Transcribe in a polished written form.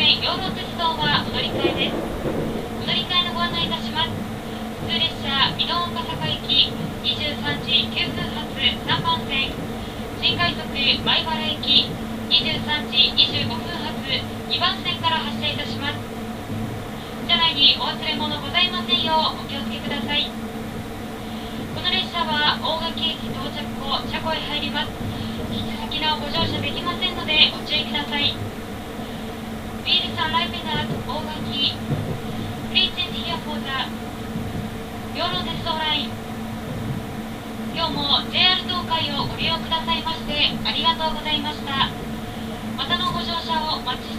線養老鉄道はお乗り換えです。お乗り換えのご案内いたします。普通列車美濃岡坂行き23時9分発3番線、新快速米原行き23時25分発2番線から発車いたします。車内にお忘れ物ございませんようお気をつけください。この列車は大垣駅到着後車庫へ入ります。引き続きのご乗車できませんのでご注意ください。Please arrive at 大垣。Please change here for the 養老鉄道ライン。今日も JR 東海をご利用くださいましてありがとうございました。またのご乗車をお待ちしております。